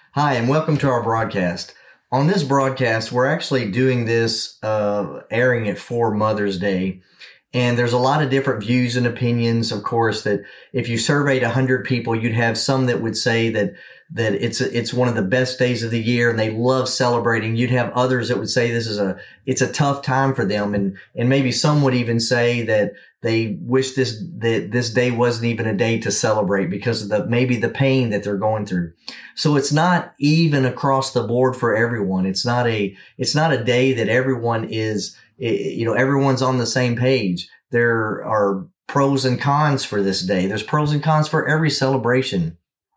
Hi, and welcome to our broadcast. On this broadcast, we're actually doing this airing it for Mother's Day. And there's a lot of different views and opinions, of course, that if you surveyed 100 people, you'd have some that would say that it's one of the best days of the year and they love celebrating. You'd have others that would say it's a tough time for them. And maybe some would even say that they wish this day wasn't even a day to celebrate because of maybe the pain that they're going through. So it's not even across the board for everyone. It's not a day that everyone is, everyone's on the same page. There are pros and cons for this day. There's pros and cons for every celebration.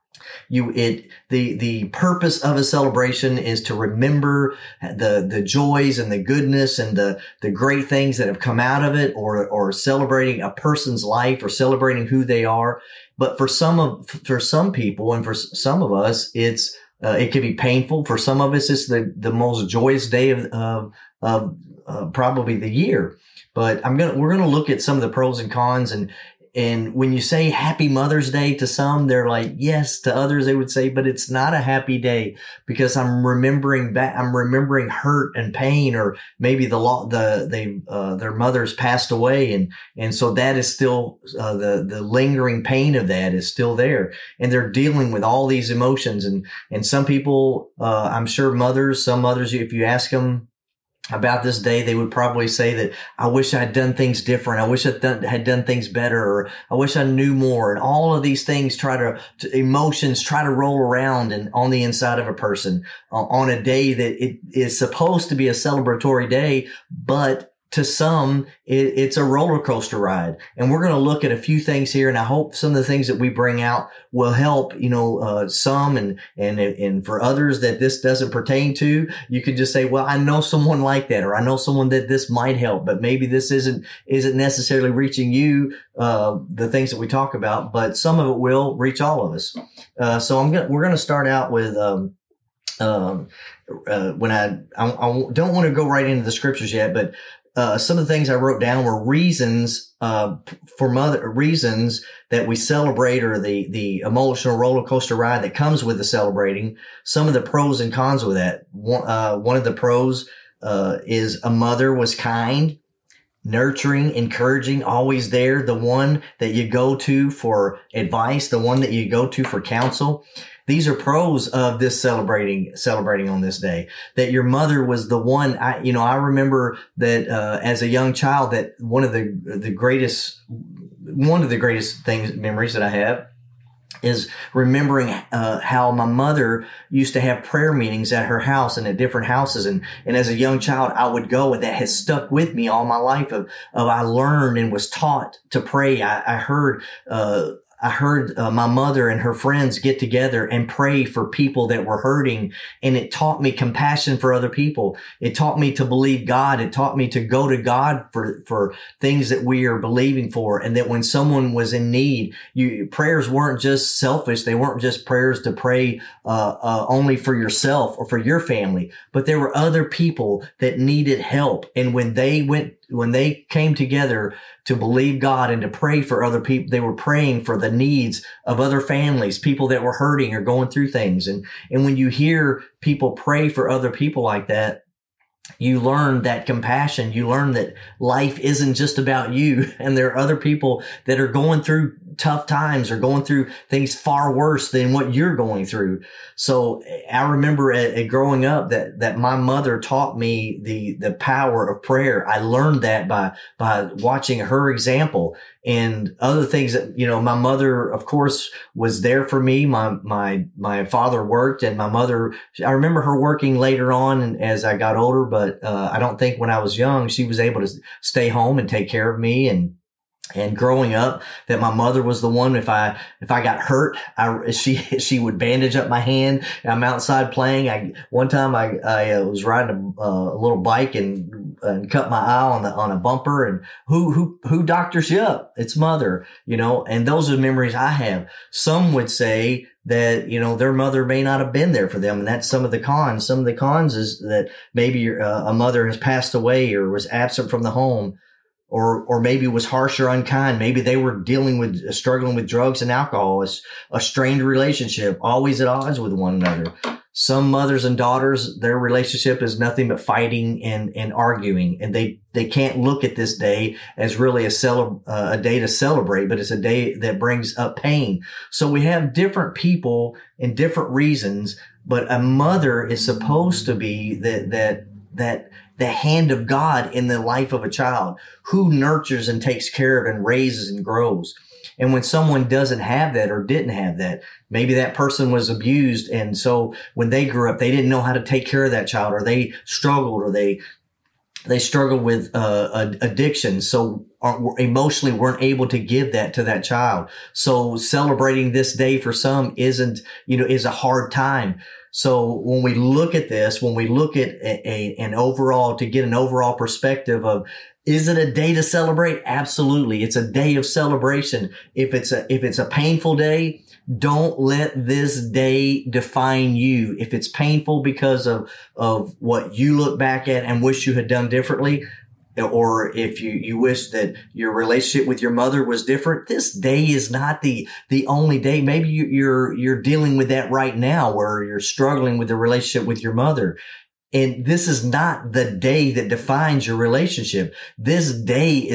The purpose of a celebration is to remember the joys and the goodness and the great things that have come out of it, or celebrating a person's life or celebrating who they are. But for some people and for some of us, it can be painful. For some of us, it's the most joyous day of probably the year. But we're gonna look at some of the pros and cons, and when you say Happy Mother's Day to some, they're like, yes. To others, they would say, but it's not a happy day because I'm remembering hurt and pain, or maybe their mothers passed away. And so that is still, the lingering pain of that is still there. And they're dealing with all these emotions. And some people, I'm sure some mothers, if you ask them about this day, they would probably say that I wish I had done things different. I wish I had done things better, or I wish I knew more. And all of these things emotions try to roll around and on the inside of a person on a day that it is supposed to be a celebratory day, but to some, it's a roller coaster ride. And we're going to look at a few things here. And I hope some of the things that we bring out will help, some and for others that this doesn't pertain to, you could just say, well, I know someone like that, or I know someone that this might help, but maybe this isn't necessarily reaching you, the things that we talk about, but some of it will reach all of us. So we're going to start out with, when I don't want to go right into the scriptures yet, but some of the things I wrote down were reasons reasons that we celebrate, or the emotional roller coaster ride that comes with the celebrating. Some of the pros and cons with that. One of the pros is a mother was kind, nurturing, encouraging, always there, the one that you go to for advice, the one that you go to for counsel. These are pros of this celebrating on this day, that your mother was the one. I remember that, as a young child, that one of the greatest memories that I have is remembering, how my mother used to have prayer meetings at her house and at different houses. And as a young child, I would go, and that has stuck with me all my life I learned and was taught to pray. I heard my mother and her friends get together and pray for people that were hurting. And it taught me compassion for other people. It taught me to believe God. It taught me to go to God for things that we are believing for. And that when someone was in need, prayers weren't just selfish. They weren't just prayers to pray, only for yourself or for your family, but there were other people that needed help. And when they came together to believe God and to pray for other people, they were praying for the needs of other families, people that were hurting or going through things. And when you hear people pray for other people like that, you learn that compassion. You learn that life isn't just about you, and there are other people that are going through tough times or going through things far worse than what you're going through. So I remember growing up that my mother taught me the power of prayer. I learned that by watching her example and other things that, my mother, of course, was there for me. My father worked, and my mother, I remember her working later on and as I got older, but I don't think when I was young, she was able to stay home and take care of me. And growing up, that my mother was the one, if I got hurt, she would bandage up my hand. I'm outside playing. One time I was riding a little bike and cut my eye on a bumper, and who doctors you up? It's mother, and those are the memories I have. Some would say that, their mother may not have been there for them. And that's some of the cons. Some of the cons is that maybe a mother has passed away or was absent from the home. Or maybe was harsh or unkind. Maybe they were struggling with drugs and alcohol, a strained relationship, always at odds with one another. Some mothers and daughters, their relationship is nothing but fighting and arguing. And they can't look at this day as really a day to celebrate, but it's a day that brings up pain. So we have different people and different reasons, but a mother is supposed to be that the hand of God in the life of a child who nurtures and takes care of and raises and grows. And when someone doesn't have that or didn't have that, maybe that person was abused. And so when they grew up, they didn't know how to take care of that child, or they struggled, or they struggled with addiction. So emotionally weren't able to give that to that child. So celebrating this day for some is a hard time. So when we look at this, when we look at an overall, to get an overall perspective of, is it a day to celebrate? Absolutely. It's a day of celebration. If it's a painful day, don't let this day define you. If it's painful because of what you look back at and wish you had done differently, or if you wish that your relationship with your mother was different, this day is not the only day. Maybe you're dealing with that right now, where you're struggling with the relationship with your mother. And this is not the day that defines your relationship. This is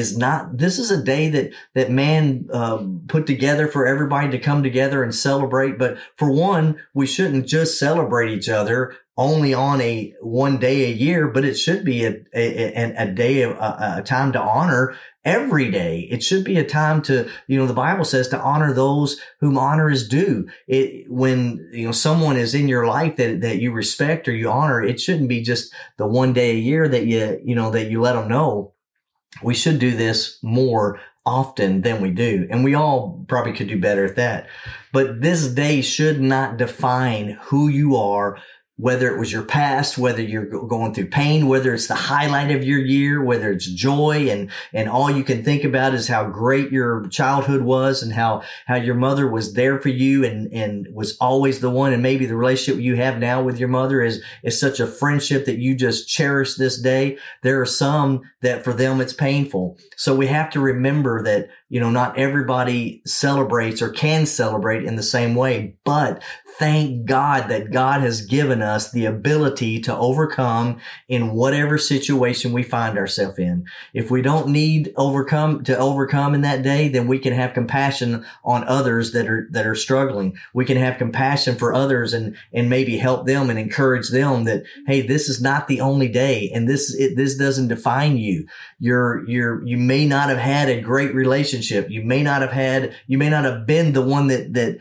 a day that man put together for everybody to come together and celebrate. But for one, we shouldn't just celebrate each other only on one day a year, but it should be a day of a time to honor every day. It should be a time to, the Bible says to honor those whom honor is due. When someone is in your life that you respect or you honor, it shouldn't be just the one day a year that you let them know. We should do this more often than we do. And we all probably could do better at that. But this day should not define who you are, whether it was your past, whether you're going through pain, whether it's the highlight of your year, whether it's joy and all you can think about is how great your childhood was and how your mother was there for you and was always the one. And maybe the relationship you have now with your mother is such a friendship that you just cherish this day. There are some that for them it's painful. So we have to remember that, not everybody celebrates or can celebrate in the same way, but thank God that God has given us the ability to overcome in whatever situation we find ourselves in. If we don't need to overcome in that day, then we can have compassion on others that are struggling. We can have compassion for others and maybe help them and encourage them that, hey, this is not the only day, and this doesn't define you. You may not have had a great relationship. You may not have been the one that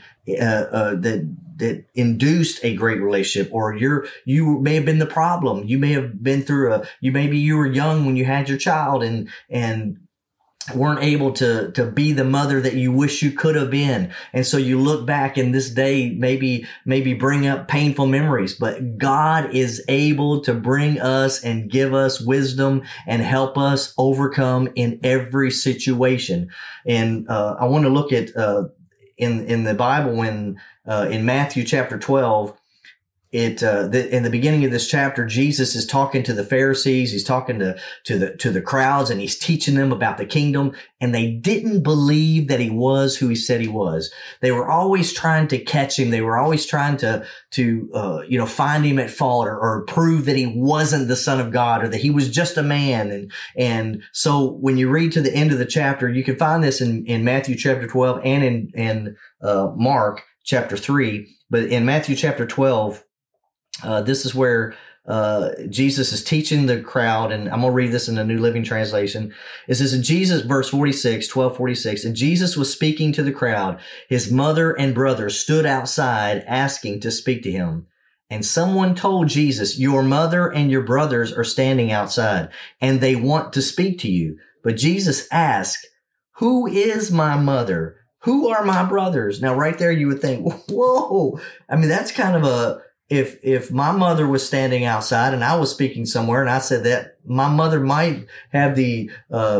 induced a great relationship, or you may have been the problem. You may have been through maybe you were young when you had your child and weren't able to be the mother that you wish you could have been. And so you look back in this day, maybe bring up painful memories, but God is able to bring us and give us wisdom and help us overcome in every situation. And I want to look at in the Bible when in Matthew chapter 12, in the beginning of this chapter, Jesus is talking to the Pharisees. He's talking to the crowds, and he's teaching them about the kingdom. And they didn't believe that he was who he said he was. They were always trying to catch him. They were always trying to find him at fault or prove that he wasn't the Son of God, or that he was just a man. And so when you read to the end of the chapter, you can find this in Matthew chapter 12 and in Mark chapter 3. But in Matthew chapter 12, this is where Jesus is teaching the crowd, and I'm going to read this in the New Living Translation. It says in Jesus, verse 12:46, and Jesus was speaking to the crowd. His mother and brothers stood outside asking to speak to him. And someone told Jesus, your mother and your brothers are standing outside, and they want to speak to you. But Jesus asked, who is my mother? Who are my brothers? Now, right there, you would think, whoa. I mean, that's kind of if my mother was standing outside and I was speaking somewhere and I said that, my mother might have the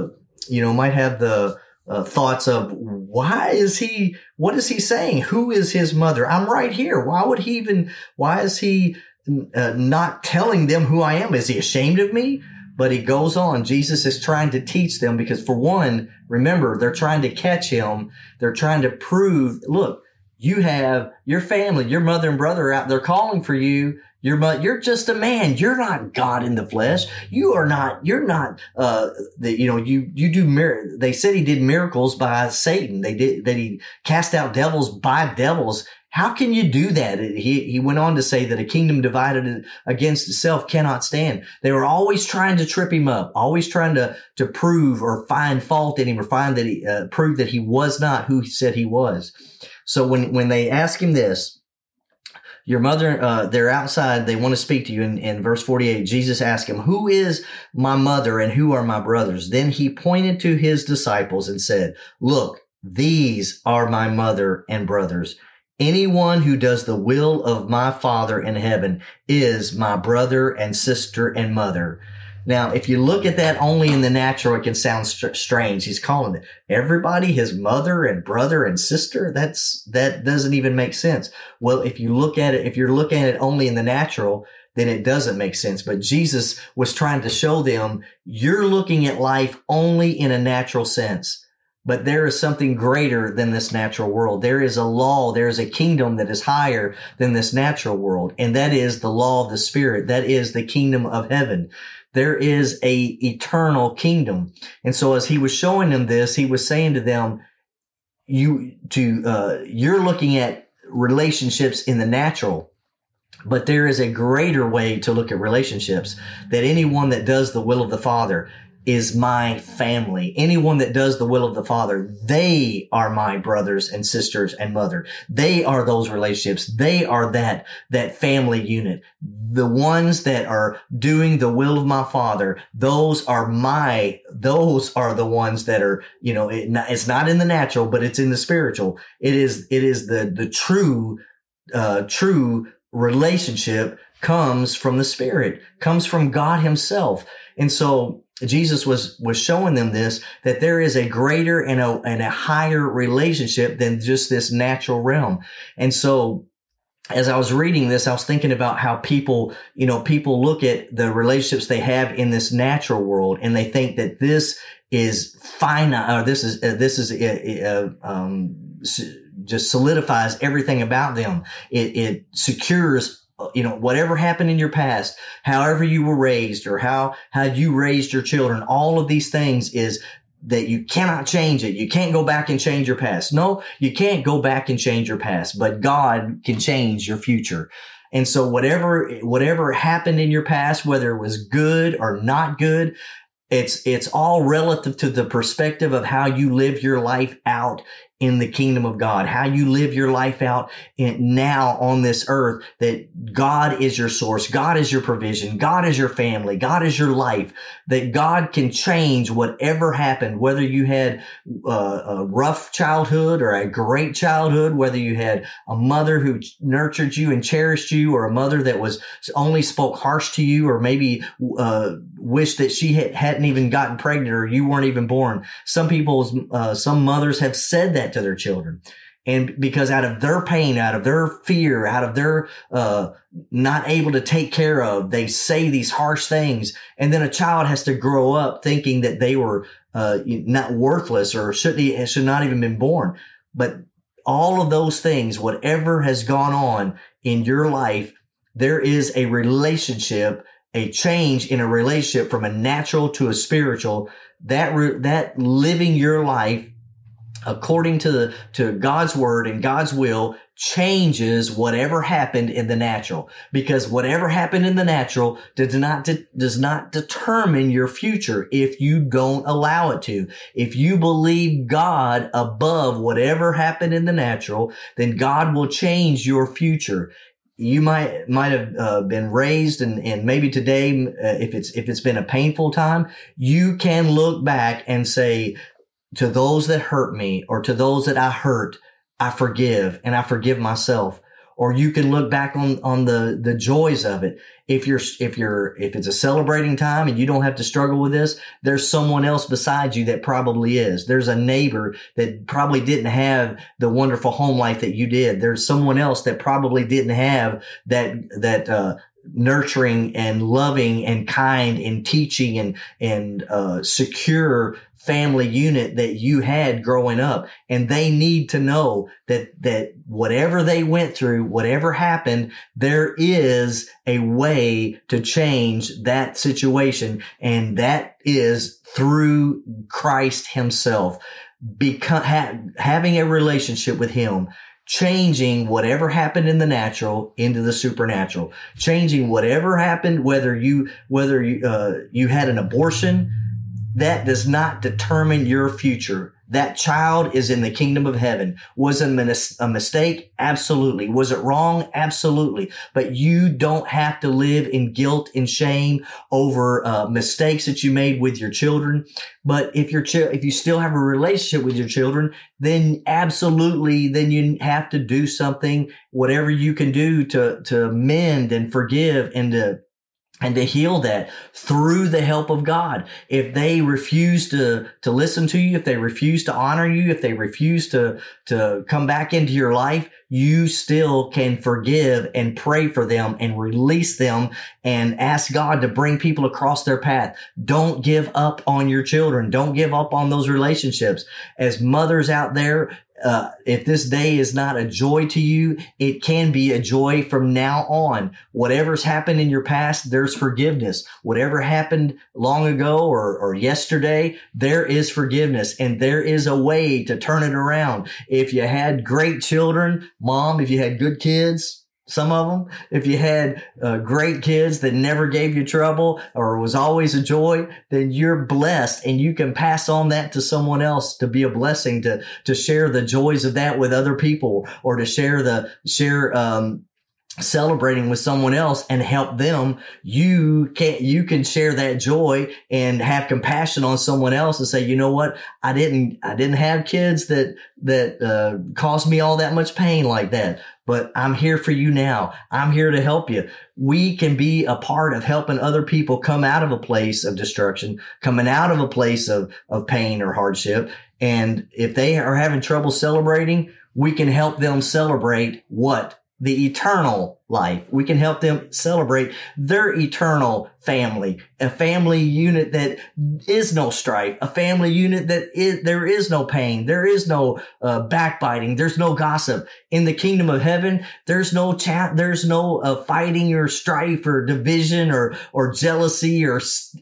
thoughts of, what is he saying? Who is his mother? I'm right here. Why is he not telling them who I am? Is he ashamed of me? But he goes on. Jesus is trying to teach them because, for one, remember, they're trying to catch him. They're trying to prove, look, You have your family, your mother and brother out there calling for you. You're just a man. You're not God in the flesh. You're not, you do they said he did miracles by Satan. That he cast out devils by devils. How can you do that? He went on to say that a kingdom divided against itself cannot stand. They were always trying to trip him up, always trying to prove or find fault in him, or prove that he was not who he said he was. So when they ask him this, your mother, they're outside, they want to speak to you. In verse 48, Jesus asked him, who is my mother and who are my brothers? Then he pointed to his disciples and said, look, these are my mother and brothers. Anyone who does the will of my Father in heaven is my brother and sister and mother. Now, if you look at that only in the natural, it can sound strange. He's calling everybody his mother and brother and sister. That doesn't even make sense. Well, if you're looking at it only in the natural, then it doesn't make sense. But Jesus was trying to show them, you're looking at life only in a natural sense. But there is something greater than this natural world. There is a law. There is a kingdom that is higher than this natural world. And that is the law of the Spirit. That is the kingdom of heaven. There is a eternal kingdom. And so as he was showing them this, he was saying to them, you're looking at relationships in the natural, but there is a greater way to look at relationships, that anyone that does the will of the Father is my family. Anyone that does the will of the Father, they are my brothers and sisters and mother. They are those relationships. They are that family unit. The ones that are doing the will of my Father, those are the ones that are, it's not in the natural, but it's in the spiritual. It is the true relationship comes from the Spirit, comes from God himself. And so Jesus was showing them this, that there is a greater and a higher relationship than just this natural realm. And so as I was reading this, I was thinking about how people look at the relationships they have in this natural world, and they think that this is finite, or this is just solidifies everything about them. It secures, whatever happened in your past, however you were raised, or how you raised your children, all of these things is that you cannot change it. You can't go back and change your past. No, you can't go back and change your past, but God can change your future. And so whatever happened in your past, whether it was good or not good, it's all relative to the perspective of how you live your life out in the kingdom of God, how you live your life out now on this earth, that God is your source, God is your provision, God is your family, God is your life, that God can change whatever happened, whether you had a rough childhood or a great childhood, whether you had a mother who nurtured you and cherished you, or a mother that was only spoke harsh to you, or maybe wished that she hadn't even gotten pregnant, or you weren't even born. Some mothers have said that to their children. And because out of their pain, out of their fear, out of their not able to take care of, they say these harsh things. And then a child has to grow up thinking that they were not worthless, or should not even been born. But all of those things, whatever has gone on in your life, there is a relationship, a change in a relationship from a natural to a spiritual, that living your life according to God's word and God's will changes whatever happened in the natural. Because whatever happened in the natural does not determine your future if you don't allow it to. If you believe God above whatever happened in the natural, then God will change your future. You might have been raised, and maybe today, if it's been a painful time, you can look back and say, to those that hurt me, or to those that I hurt, I forgive, and I forgive myself. Or you can look back on the joys of it. If it's a celebrating time and you don't have to struggle with this, there's someone else beside you that probably is. There's a neighbor that probably didn't have the wonderful home life that you did. There's someone else that probably didn't have that nurturing and loving and kind and teaching and secure family unit that you had growing up. And they need to know that whatever they went through, whatever happened, there is a way to change that situation. And that is through Christ himself. Having a relationship with him, changing whatever happened in the natural into the supernatural, changing whatever happened, whether you had an abortion, that does not determine your future. That child is in the kingdom of heaven. Was it a mistake? Absolutely. Was it wrong? Absolutely. But you don't have to live in guilt and shame over mistakes that you made with your children. But if you still have a relationship with your children, then absolutely, then you have to do something, whatever you can do to mend and forgive and to heal that through the help of God. If they refuse to listen to you, if they refuse to honor you, if they refuse to come back into your life, you still can forgive and pray for them and release them and ask God to bring people across their path. Don't give up on your children. Don't give up on those relationships. As mothers out there, if this day is not a joy to you, it can be a joy from now on. Whatever's happened in your past, there's forgiveness. Whatever happened long ago or yesterday, there is forgiveness, and there is a way to turn it around. If you had great children, mom, if you had good kids, some of them, if you had great kids that never gave you trouble or was always a joy, then you're blessed, and you can pass on that to someone else to be a blessing, to share the joys of that with other people, or to share celebrating with someone else and help them. You can share that joy and have compassion on someone else and say, you know what? I didn't have kids that caused me all that much pain like that, but I'm here for you now. I'm here to help you. We can be a part of helping other people come out of a place of destruction, coming out of a place of pain or hardship. And if they are having trouble celebrating, we can help them celebrate what? The eternal life. We can help them celebrate their eternal family, a family unit that is no strife, a family unit that there is no pain, there is no backbiting, there's no gossip. In the kingdom of heaven, there's no there's no fighting or strife or division or jealousy or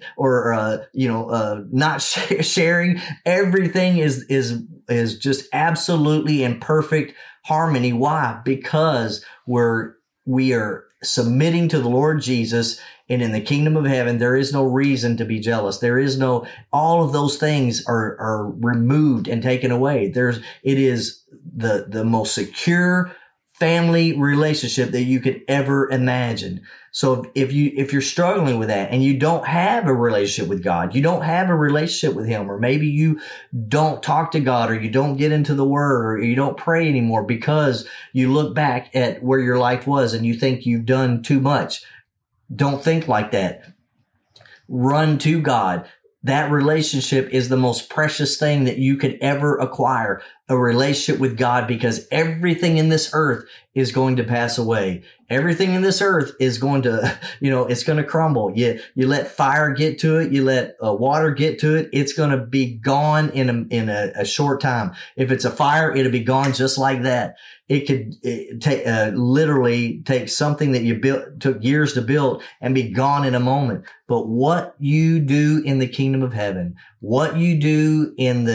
not sharing. Everything is just absolutely in perfect harmony. Why? Because we are submitting to the Lord Jesus, and in the kingdom of heaven, there is no reason to be jealous. There is all of those things are removed and taken away. It is the most secure family relationship that you could ever imagine. So if you're struggling with that and you don't have a relationship with God, you don't have a relationship with him, or maybe you don't talk to God, or you don't get into the word, or you don't pray anymore because you look back at where your life was and you think you've done too much. Don't think like that. Run to God. That relationship is the most precious thing that you could ever acquire, a relationship with God, because everything in this earth is going to pass away. Everything in this earth is going to, it's going to crumble. You let fire get to it. You let water get to it. It's going to be gone in a short time. If it's a fire, it'll be gone just like that. It could literally take something that took years to build and be gone in a moment. But what you do in the kingdom of heaven, what you do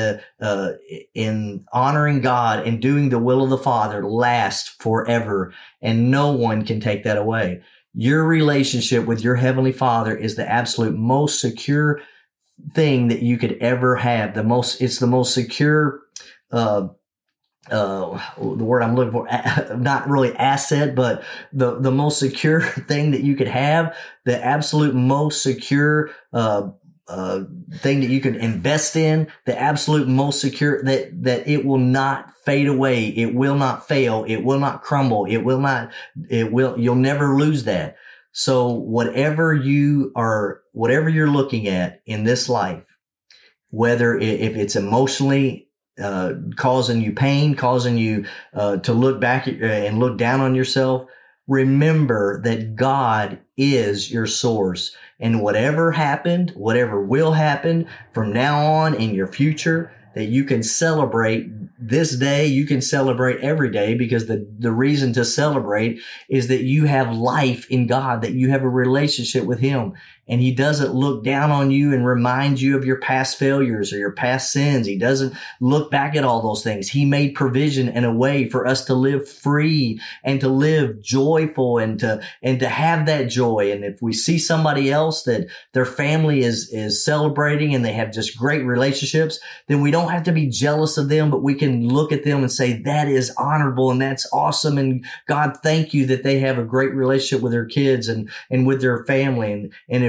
in honoring God and doing the will of the Father lasts forever, and no one can take that away. Your relationship with your Heavenly Father is the absolute most secure thing that you could ever have. It's the most secure, the word I'm looking for, not really asset, but the most secure thing that you could have, the absolute most secure, thing that you can invest in, the absolute most secure, that it will not fade away. It will not fail. It will not crumble. You'll never lose that. So whatever you're looking at in this life, whether if it's emotionally causing you pain, causing you to look back and look down on yourself, remember that God is your source. And whatever happened, whatever will happen from now on in your future, that you can celebrate this day, you can celebrate every day, because the reason to celebrate is that you have life in God, that you have a relationship with Him. And He doesn't look down on you and remind you of your past failures or your past sins. He doesn't look back at all those things. He made provision and a way for us to live free and to live joyful and to have that joy. And if we see somebody else that their family is celebrating and they have just great relationships, then we don't have to be jealous of them, but we can look at them and say, that is honorable and that's awesome. And God, thank you that they have a great relationship with their kids and with their family. And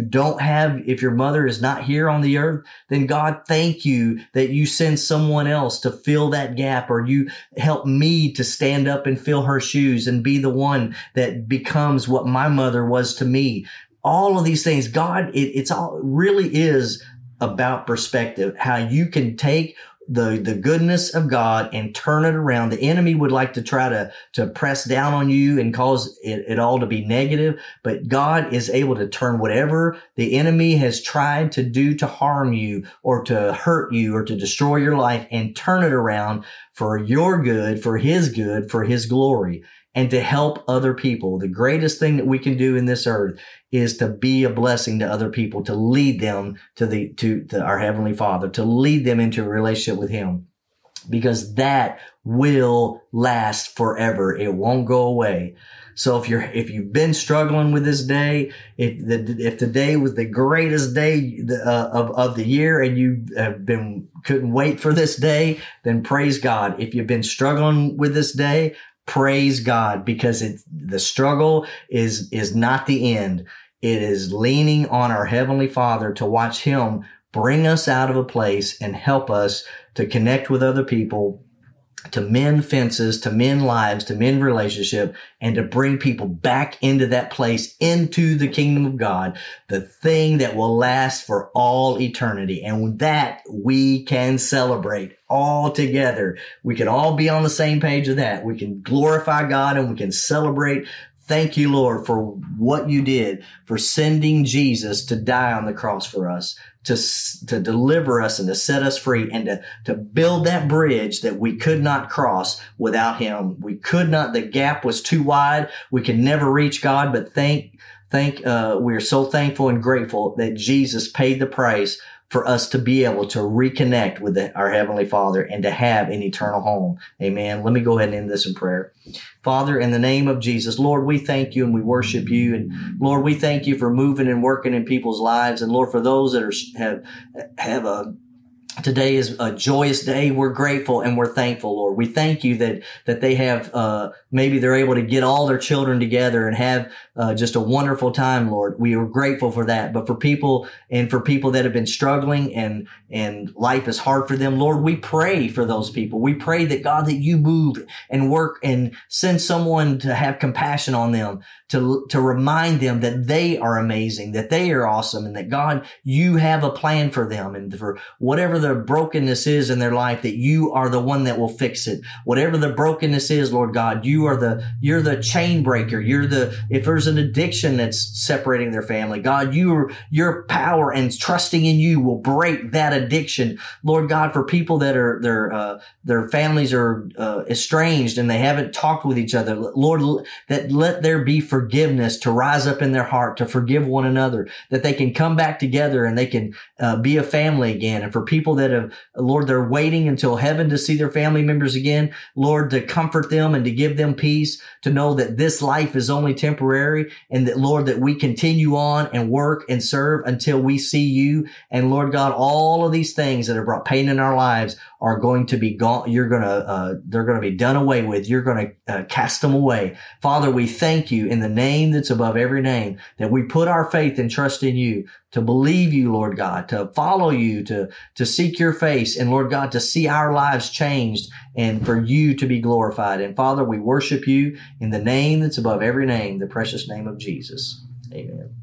if your mother is not here on the earth, then God, thank you that you send someone else to fill that gap, or you help me to stand up and fill her shoes and be the one that becomes what my mother was to me. All of these things, God, it's all really is about perspective, how you can take the goodness of God and turn it around. The enemy would like to try to press down on you and cause it all to be negative, but God is able to turn whatever the enemy has tried to do to harm you or to hurt you or to destroy your life and turn it around for your good, for His glory, and to help other people. The greatest thing that we can do in this earth is to be a blessing to other people, to lead them to our Heavenly Father, to lead them into a relationship with Him, because that will last forever. It won't go away. So if you've been struggling with this day, if the day was the greatest day of the year and you couldn't wait for this day, then praise God. If you've been struggling with this day, praise God, because the struggle is not the end. It is leaning on our Heavenly Father to watch Him bring us out of a place and help us to connect with other people, to mend fences, to mend lives, to mend relationship, and to bring people back into that place, into the kingdom of God, the thing that will last for all eternity. And that we can celebrate all together. We can all be on the same page of that. We can glorify God and we can celebrate. Thank you, Lord, for what you did, for sending Jesus to die on the cross for us, to deliver us and to set us free, and to build that bridge that we could not cross without Him. We could not, the gap was too wide. We could never reach God, but we're so thankful and grateful that Jesus paid the price for us to be able to reconnect with our Heavenly Father and to have an eternal home. Amen. Let me go ahead and end this in prayer. Father, in the name of Jesus, Lord, we thank you and we worship you. And Lord, we thank you for moving and working in people's lives. And Lord, for those that today is a joyous day, we're grateful and we're thankful, Lord. We thank you that they have, maybe they're able to get all their children together and have just a wonderful time, Lord. We are grateful for that. But for people that have been struggling and life is hard for them, Lord, we pray for those people. We pray that, God, that you move and work and send someone to have compassion on them, to remind them that they are amazing, that they are awesome, and that, God, you have a plan for them, and for whatever the brokenness is in their life, that you are the one that will fix it. Whatever the brokenness is, Lord God, you're the chain breaker. If there's an addiction that's separating their family, God, your power and trusting in you will break that addiction. Lord God, for people that are their families are estranged and they haven't talked with each other, Lord, that let there be forgiveness to rise up in their heart, to forgive one another, that they can come back together and they can be a family again. And for people that have, Lord, they're waiting until heaven to see their family members again, Lord, to comfort them and to give them peace, to know that this life is only temporary, and that, Lord, that we continue on and work and serve until we see you. And Lord God, all of these things that have brought pain in our lives are going to be gone. They're going to be done away with. You're going to cast them away. Father, we thank you in the name that's above every name, that we put our faith and trust in you, to believe you, Lord God, to follow you, to seek your face, and Lord God, to see our lives changed and for you to be glorified. And Father, we worship you in the name that's above every name, the precious name of Jesus. Amen.